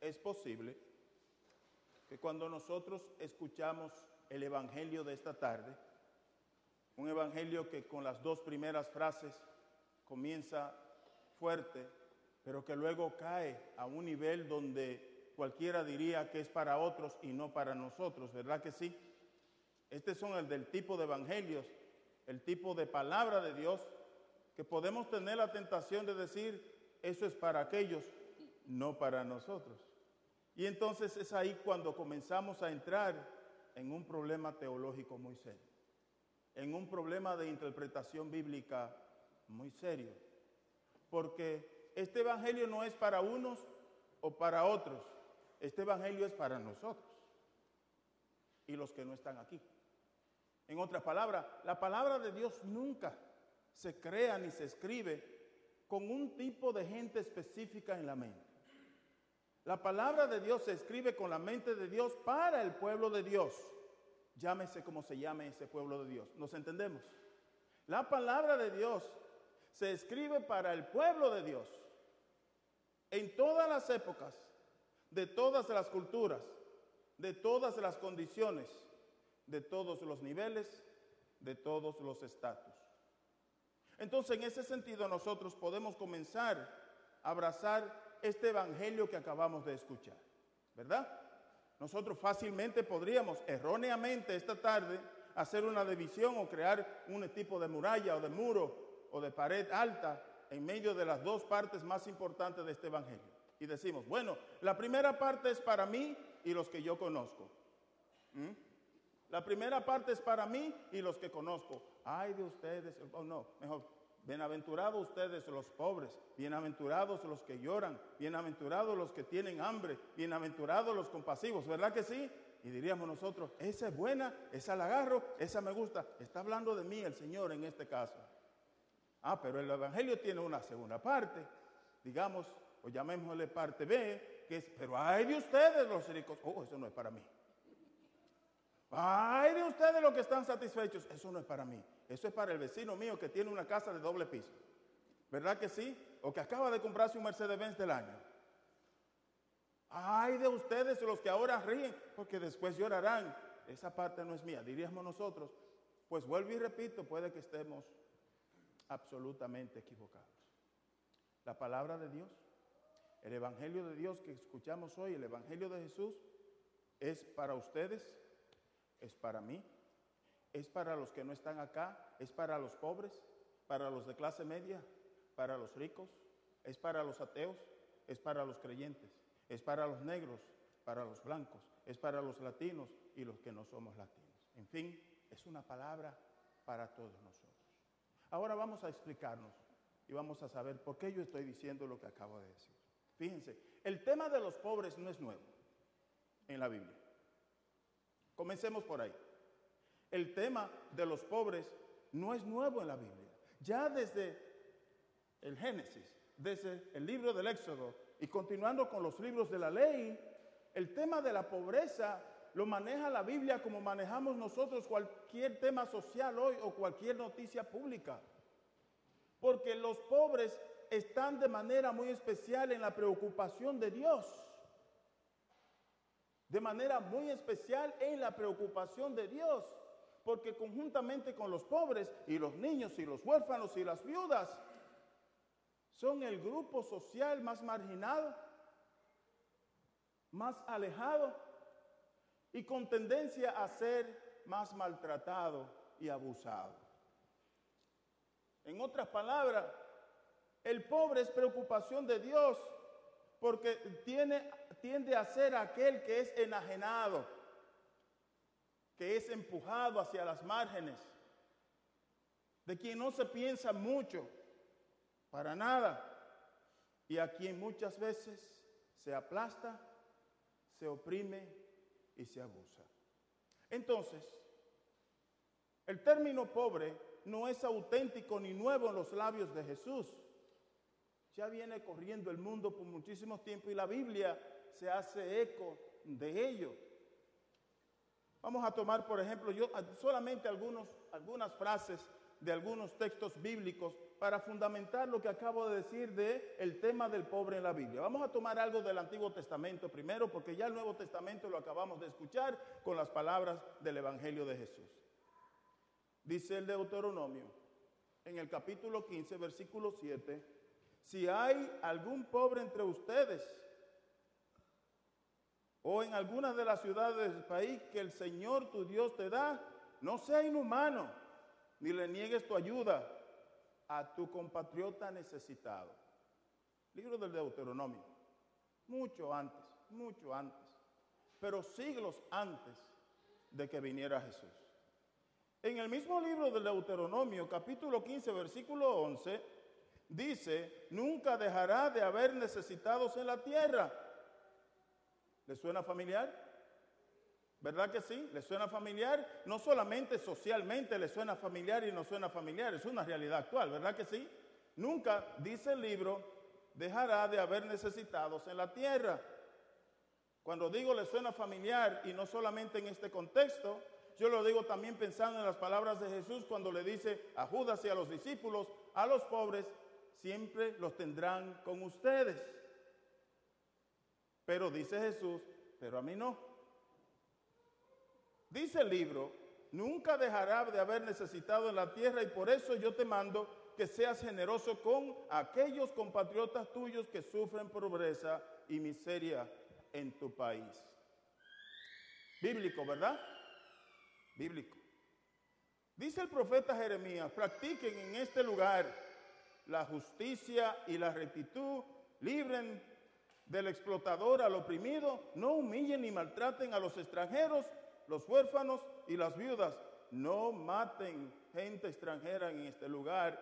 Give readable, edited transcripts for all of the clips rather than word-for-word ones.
es posible que cuando nosotros escuchamos el evangelio de esta tarde, un evangelio que con las dos primeras frases comienza fuerte, pero que luego cae a un nivel donde cualquiera diría que es para otros y no para nosotros, ¿verdad que sí? Estos son el del tipo de evangelios, el tipo de palabra de Dios, que podemos tener la tentación de decir, eso es para aquellos, no para nosotros. Y entonces es ahí cuando comenzamos a entrar en un problema teológico muy serio, en un problema de interpretación bíblica muy serio, porque este evangelio no es para unos o para otros, este evangelio es para nosotros y los que no están aquí. En otras palabras, la palabra de Dios nunca se crea ni se escribe con un tipo de gente específica en la mente. La palabra de Dios se escribe con la mente de Dios para el pueblo de Dios. Llámese como se llame ese pueblo de Dios. ¿Nos entendemos? La palabra de Dios se escribe para el pueblo de Dios. En todas las épocas, de todas las culturas, de todas las condiciones, de todos los niveles, de todos los estatus. Entonces, en ese sentido, nosotros podemos comenzar a abrazar este evangelio que acabamos de escuchar, ¿verdad? Nosotros fácilmente podríamos, erróneamente esta tarde, hacer una división o crear un tipo de muralla o de muro o de pared alta en medio de las dos partes más importantes de este evangelio. Y decimos, bueno, la primera parte es para mí y los que yo conozco. La primera parte es para mí y los que conozco. Ay de ustedes, no, mejor, bienaventurados ustedes los pobres, bienaventurados los que lloran, bienaventurados los que tienen hambre, bienaventurados los compasivos, ¿verdad que sí? Y diríamos nosotros, esa es buena, esa la agarro, esa me gusta. Está hablando de mí el Señor en este caso. Pero el evangelio tiene una segunda parte, digamos, o llamémosle parte B, que es, pero ay de ustedes los ricos, eso no es para mí. Ay de ustedes los que están satisfechos, eso no es para mí, eso es para el vecino mío que tiene una casa de doble piso, ¿verdad que sí? O que acaba de comprarse un Mercedes-Benz del año. Ay de ustedes los que ahora ríen, porque después llorarán. Esa parte no es mía, diríamos nosotros. Pues vuelvo y repito, puede que estemos absolutamente equivocados. La palabra de Dios, el evangelio de Dios que escuchamos hoy, el evangelio de Jesús, es para ustedes, es para mí, es para los que no están acá, es para los pobres, para los de clase media, para los ricos, es para los ateos, es para los creyentes, es para los negros, para los blancos, es para los latinos y los que no somos latinos. En fin, es una palabra para todos nosotros. Ahora vamos a explicarnos y vamos a saber por qué yo estoy diciendo lo que acabo de decir. Fíjense, el tema de los pobres no es nuevo en la Biblia. Comencemos por ahí. El tema de los pobres no es nuevo en la Biblia. Ya desde el Génesis, desde el libro del Éxodo y continuando con los libros de la ley, el tema de la pobreza lo maneja la Biblia como manejamos nosotros cualquier tema social hoy o cualquier noticia pública. Porque los pobres están de manera muy especial en la preocupación de Dios. De manera muy especial en la preocupación de Dios. Porque conjuntamente con los pobres y los niños y los huérfanos y las viudas, son el grupo social más marginado, más alejado y con tendencia a ser más maltratado y abusado. En otras palabras, el pobre es preocupación de Dios porque tiende a ser aquel que es enajenado, que es empujado hacia las márgenes, de quien no se piensa mucho, para nada, y a quien muchas veces se aplasta, se oprime y se abusa. Entonces, el término pobre no es auténtico ni nuevo en los labios de Jesús. Ya viene corriendo el mundo por muchísimo tiempo y la Biblia se hace eco de ello. Vamos a tomar, por ejemplo, solamente algunas frases de algunos textos bíblicos para fundamentar lo que acabo de decir del tema del pobre en la Biblia. Vamos a tomar algo del Antiguo Testamento primero, porque ya el Nuevo Testamento lo acabamos de escuchar con las palabras del Evangelio de Jesús. Dice el Deuteronomio, en el capítulo 15, versículo 7, si hay algún pobre entre ustedes o en alguna de las ciudades del país que el Señor tu Dios te da, no sea inhumano, ni le niegues tu ayuda a tu compatriota necesitado. Libro del Deuteronomio, mucho antes, pero siglos antes de que viniera Jesús. En el mismo libro del Deuteronomio, capítulo 15, versículo 11, dice, nunca dejará de haber necesitados en la tierra. ¿Le suena familiar? ¿Verdad que sí? ¿Le suena familiar? No solamente socialmente le suena familiar y no suena familiar, es una realidad actual, ¿verdad que sí? Nunca, dice el libro, dejará de haber necesitados en la tierra. Cuando digo le suena familiar y no solamente en este contexto, yo lo digo también pensando en las palabras de Jesús cuando le dice a Judas y a los discípulos, a los pobres siempre los tendrán con ustedes. Pero dice Jesús, pero a mí no. Dice el libro, nunca dejará de haber necesitado en la tierra y por eso yo te mando que seas generoso con aquellos compatriotas tuyos que sufren pobreza y miseria en tu país. Bíblico, ¿verdad? Bíblico. Dice el profeta Jeremías, practiquen en este lugar la justicia y la rectitud, libren del explotador al oprimido, no humillen ni maltraten a los extranjeros, los huérfanos y las viudas, no maten gente extranjera en este lugar.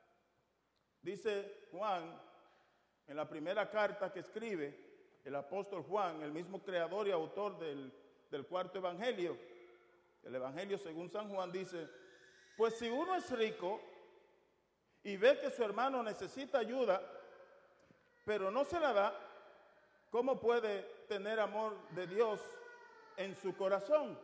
Dice Juan, en la primera carta que escribe, el apóstol Juan, el mismo creador y autor del cuarto evangelio, el evangelio según San Juan, dice, pues si uno es rico y ve que su hermano necesita ayuda, pero no se la da, ¿cómo puede tener amor de Dios en su corazón?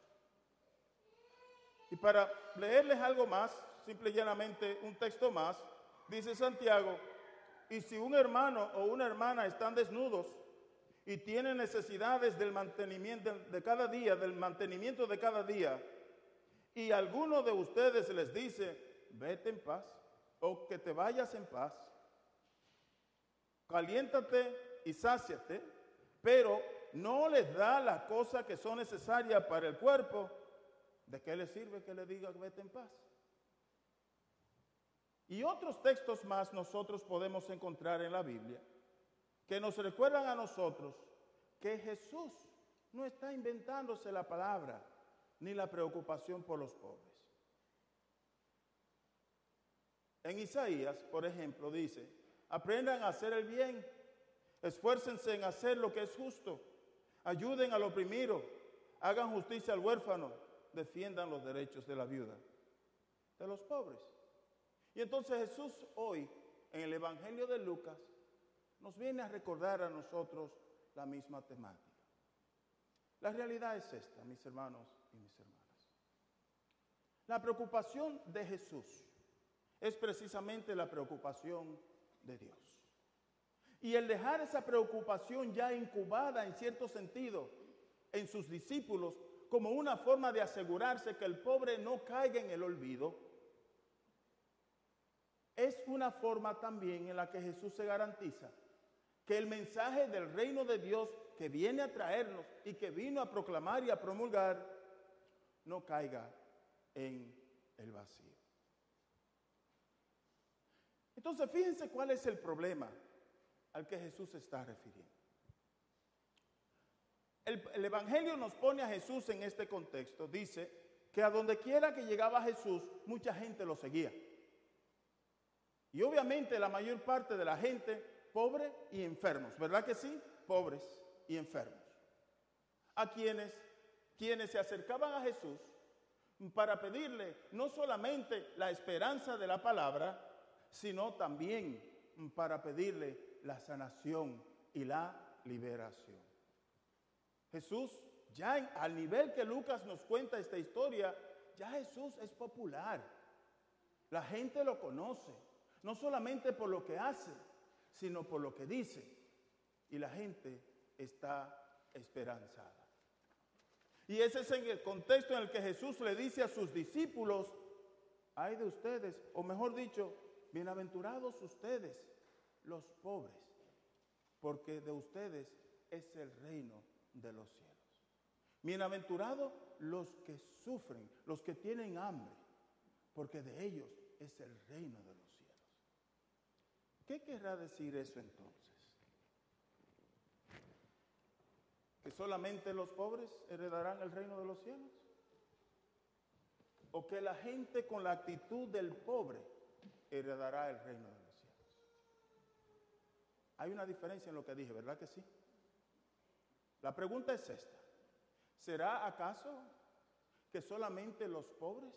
Y para leerles algo más, simple y llanamente un texto más, dice Santiago, y si un hermano o una hermana están desnudos y tienen necesidades del mantenimiento de cada día, y alguno de ustedes les dice, vete en paz, o que te vayas en paz, caliéntate y sáciate, pero no les da las cosas que son necesarias para el cuerpo, ¿de qué le sirve que le diga vete en paz? Y otros textos más nosotros podemos encontrar en la Biblia que nos recuerdan a nosotros que Jesús no está inventándose la palabra ni la preocupación por los pobres. En Isaías, por ejemplo, dice, aprendan a hacer el bien, esfuércense en hacer lo que es justo, ayuden al oprimido, hagan justicia al huérfano, defiendan los derechos de la viuda, de los pobres. Y entonces Jesús hoy, en el Evangelio de Lucas, nos viene a recordar a nosotros la misma temática. La realidad es esta, mis hermanos y mis hermanas. La preocupación de Jesús es precisamente la preocupación de Dios. Y el dejar esa preocupación ya incubada en cierto sentido en sus discípulos como una forma de asegurarse que el pobre no caiga en el olvido, es una forma también en la que Jesús se garantiza que el mensaje del reino de Dios que viene a traernos y que vino a proclamar y a promulgar no caiga en el vacío. Entonces, fíjense cuál es el problema al que Jesús se está refiriendo. El Evangelio nos pone a Jesús en este contexto. Dice que a donde quiera que llegaba Jesús, mucha gente lo seguía. Y obviamente la mayor parte de la gente pobre y enfermos, ¿verdad que sí? Pobres y enfermos. A quienes se acercaban a Jesús para pedirle no solamente la esperanza de la palabra, sino también para pedirle la sanación y la liberación. Jesús, ya al nivel que Lucas nos cuenta esta historia, ya Jesús es popular. La gente lo conoce, no solamente por lo que hace, sino por lo que dice. Y la gente está esperanzada. Y ese es en el contexto en el que Jesús le dice a sus discípulos, ay de ustedes, o mejor dicho, bienaventurados ustedes, los pobres, porque de ustedes es el reino de los cielos. Bienaventurados los que sufren, los que tienen hambre, porque de ellos es el reino de los cielos. ¿Qué querrá decir eso entonces? ¿Que solamente los pobres heredarán el reino de los cielos? ¿O que la gente con la actitud del pobre heredará el reino de los cielos? Hay una diferencia en lo que dije, ¿verdad que sí? La pregunta es esta. ¿Será acaso que solamente los pobres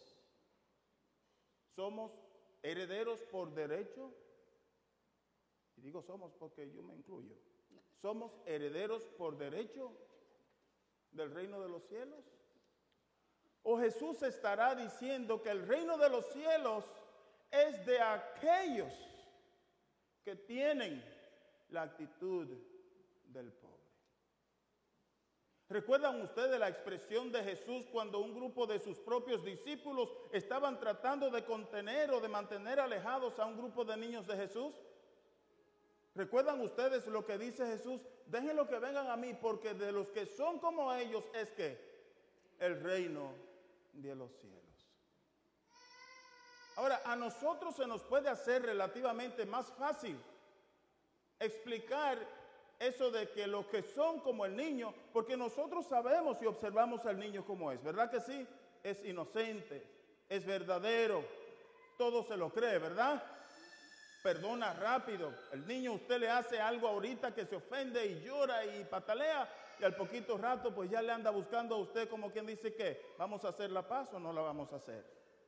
somos herederos por derecho? Y digo somos porque yo me incluyo. ¿Somos herederos por derecho del reino de los cielos? ¿O Jesús estará diciendo que el reino de los cielos es de aquellos que tienen la actitud del pobre? ¿Recuerdan ustedes la expresión de Jesús cuando un grupo de sus propios discípulos estaban tratando de contener o de mantener alejados a un grupo de niños de Jesús? ¿Recuerdan ustedes lo que dice Jesús? Déjenlo que vengan a mí, porque de los que son como ellos es que el reino de los cielos. Ahora, a nosotros se nos puede hacer relativamente más fácil explicar eso de que los que son como el niño, porque nosotros sabemos y observamos al niño como es, ¿verdad que sí? Es inocente, es verdadero, todo se lo cree, ¿verdad? Perdona rápido. El niño, usted le hace algo ahorita que se ofende y llora y patalea, y al poquito rato pues ya le anda buscando a usted como quien dice que ¿vamos a hacer la paz o no la vamos a hacer?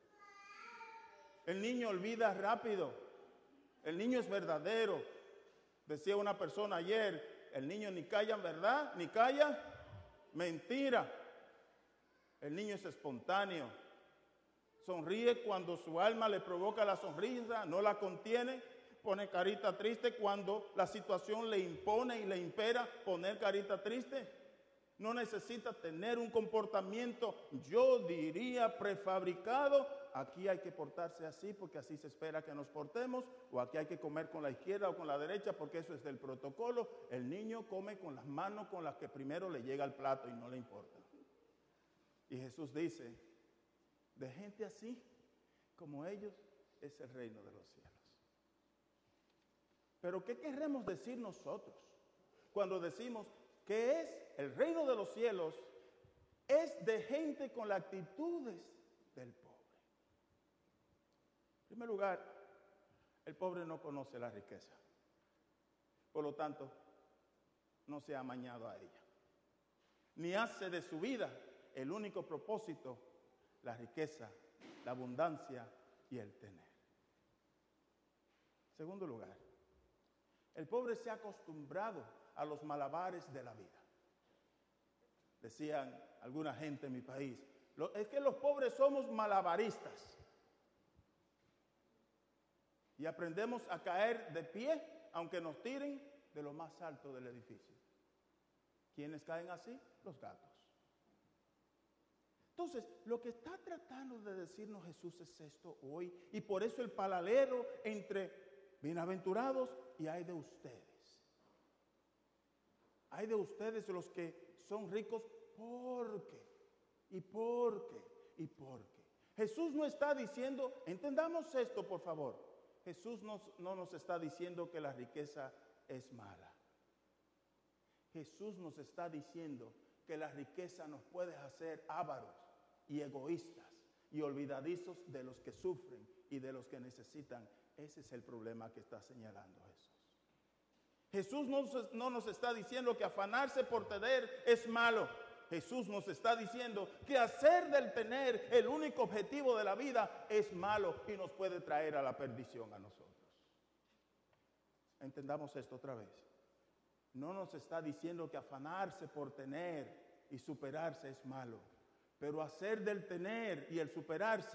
El niño olvida rápido. El niño es verdadero. Decía una persona ayer, el niño ni calla, ¿verdad? Ni calla, mentira. El niño es espontáneo. Sonríe cuando su alma le provoca la sonrisa, no la contiene. Pone carita triste cuando la situación le impone y le impera poner carita triste. No necesita tener un comportamiento, yo diría, prefabricado. Aquí hay que portarse así porque así se espera que nos portemos, o aquí hay que comer con la izquierda o con la derecha porque eso es del protocolo. El niño come con las manos con las que primero le llega al plato y no le importa. Y Jesús dice, de gente así como ellos es el reino de los cielos. Pero ¿qué queremos decir nosotros cuando decimos que es el reino de los cielos? Es de gente con las actitudes del pobre. En primer lugar, el pobre no conoce la riqueza. Por lo tanto, no se ha amañado a ella. Ni hace de su vida el único propósito la riqueza, la abundancia y el tener. En segundo lugar, el pobre se ha acostumbrado a los malabares de la vida. Decían alguna gente en mi país, es que los pobres somos malabaristas. Y aprendemos a caer de pie, aunque nos tiren de lo más alto del edificio. ¿Quiénes caen así? Los gatos. Entonces, lo que está tratando de decirnos Jesús es esto hoy, y por eso el paralelo entre bienaventurados y hay de ustedes. Hay de ustedes los que son ricos porque. Jesús no está diciendo, entendamos esto por favor, Jesús no nos está diciendo que la riqueza es mala. Jesús nos está diciendo que la riqueza nos puede hacer ávaros y egoístas y olvidadizos de los que sufren y de los que necesitan. Ese es el problema que está señalando Jesús. Jesús no nos está diciendo que afanarse por tener es malo. Jesús nos está diciendo que hacer del tener el único objetivo de la vida es malo y nos puede traer a la perdición a nosotros. Entendamos esto otra vez. No nos está diciendo que afanarse por tener y superarse es malo, pero hacer del tener y el superarse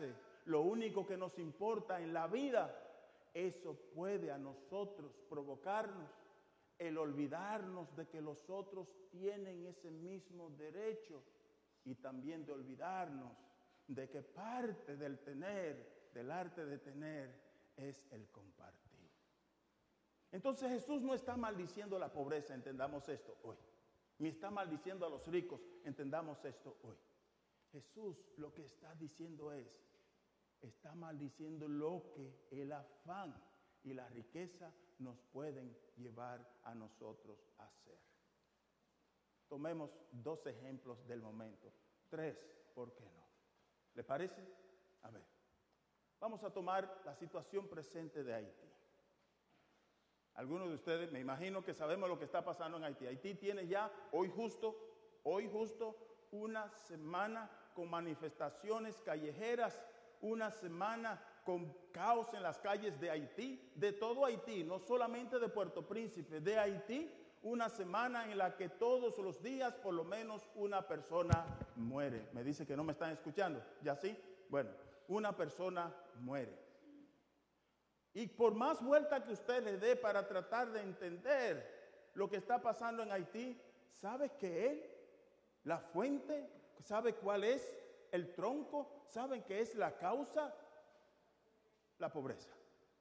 lo único que nos importa en la vida, eso puede a nosotros provocarnos el olvidarnos de que los otros tienen ese mismo derecho y también de olvidarnos de que parte del tener, del arte de tener, es el compartir. Entonces Jesús no está maldiciendo la pobreza, entendamos esto hoy. Ni está maldiciendo a los ricos, entendamos esto hoy. Jesús lo que está diciendo está maldiciendo lo que el afán y la riqueza nos pueden llevar a nosotros a hacer. Tomemos 2 ejemplos del momento, 3, ¿por qué no? ¿Le parece? A ver, vamos a tomar la situación presente de Haití. Algunos de ustedes, me imagino que sabemos lo que está pasando en Haití. Haití tiene ya, hoy justo, una semana con manifestaciones callejeras, una semana con caos en las calles de Haití, de todo Haití, no solamente de Puerto Príncipe, de Haití, una semana en la que todos los días por lo menos una persona muere. Me dice que no me están escuchando, ¿ya sí? Bueno, una persona muere. Y por más vuelta que usted le dé para tratar de entender lo que está pasando en Haití, ¿sabe qué es la fuente? ¿Sabe cuál es el tronco? ¿Saben qué es la causa? La pobreza,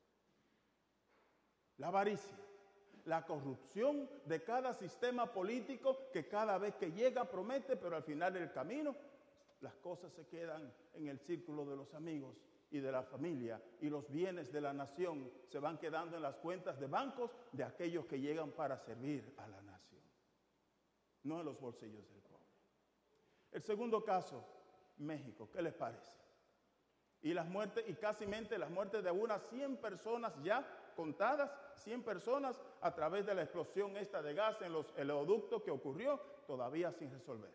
la avaricia, la corrupción de cada sistema político que cada vez que llega promete, pero al final del camino las cosas se quedan en el círculo de los amigos y de la familia, y los bienes de la nación se van quedando en las cuentas de bancos de aquellos que llegan para servir a la nación, no en los bolsillos del pobre. El segundo caso, México, ¿qué les parece? Y las muertes, y casi las muertes de unas 100 personas ya contadas, 100 personas a través de la explosión esta de gas en los oleoductos que ocurrió, todavía sin resolver.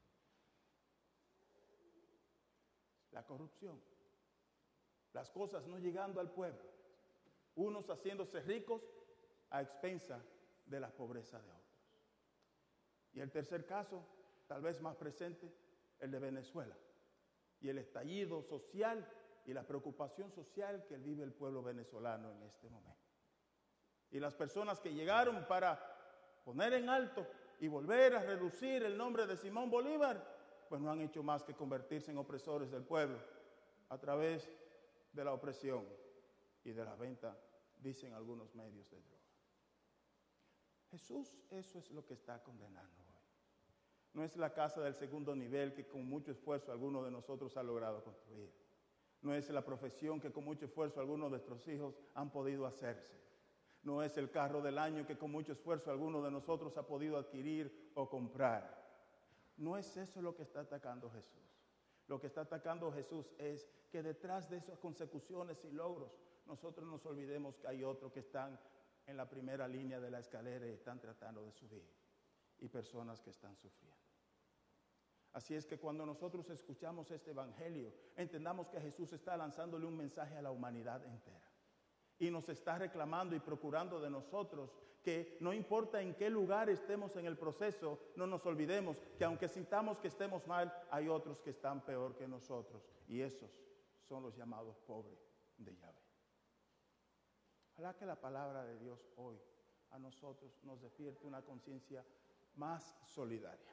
La corrupción, las cosas no llegando al pueblo, unos haciéndose ricos a expensa de la pobreza de otros. Y el tercer caso, tal vez más presente, el de Venezuela. Y el estallido social y la preocupación social que vive el pueblo venezolano en este momento. Y las personas que llegaron para poner en alto y volver a reducir el nombre de Simón Bolívar, pues no han hecho más que convertirse en opresores del pueblo a través de la opresión y de la venta, dicen algunos medios de droga. Jesús eso es lo que está condenando. No es la casa del segundo nivel que con mucho esfuerzo alguno de nosotros ha logrado construir. No es la profesión que con mucho esfuerzo algunos de nuestros hijos han podido hacerse. No es el carro del año que con mucho esfuerzo alguno de nosotros ha podido adquirir o comprar. No es eso lo que está atacando Jesús. Lo que está atacando Jesús es que detrás de esas consecuciones y logros, nosotros nos olvidemos que hay otros que están en la primera línea de la escalera y están tratando de subir. Y personas que están sufriendo. Así es que cuando nosotros escuchamos este evangelio, entendamos que Jesús está lanzándole un mensaje a la humanidad entera. Y nos está reclamando y procurando de nosotros que no importa en qué lugar estemos en el proceso, no nos olvidemos que aunque sintamos que estemos mal, hay otros que están peor que nosotros. Y esos son los llamados pobres de Yahvé. Ojalá que la palabra de Dios hoy a nosotros nos despierte una conciencia más solidaria,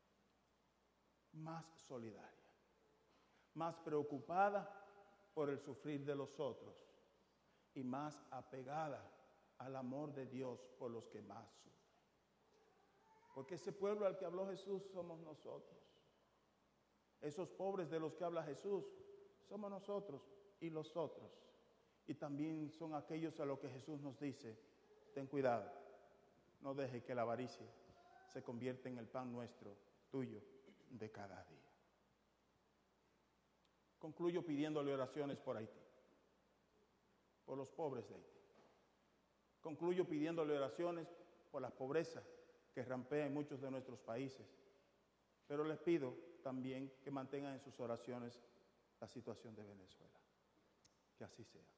más preocupada por el sufrir de los otros y más apegada al amor de Dios por los que más sufren. Porque ese pueblo al que habló Jesús somos nosotros. Esos pobres de los que habla Jesús somos nosotros y los otros. Y también son aquellos a los que Jesús nos dice, ten cuidado, no deje que la avaricia se convierta en el pan nuestro, tuyo, de cada día. Concluyo pidiéndole oraciones por Haití, por los pobres de Haití. Concluyo pidiéndole oraciones por la pobreza que rampea en muchos de nuestros países. Pero les pido también que mantengan en sus oraciones la situación de Venezuela. Que así sea.